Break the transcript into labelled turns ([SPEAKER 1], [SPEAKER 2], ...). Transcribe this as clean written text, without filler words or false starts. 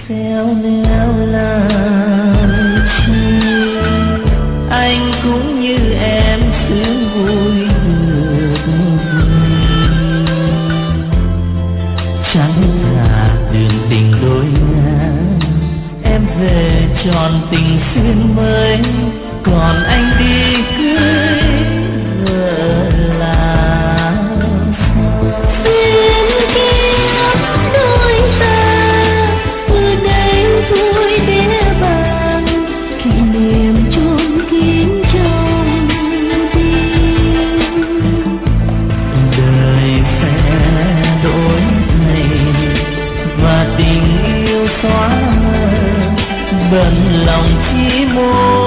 [SPEAKER 1] xéo léo làm chi, anh cũng như em sướng vui được gì. Chẳng là đường tình đôi ngã, em về tròn tình xuyên mới, còn anh đi cưới vợ là
[SPEAKER 2] duyên kiếp đôi ta từ đây thôi bé bàng, kỷ niệm chôn kín trong tim.
[SPEAKER 1] đời sẽ đổi thay và tình yêu xóa mờ, bận lòng chỉ muốn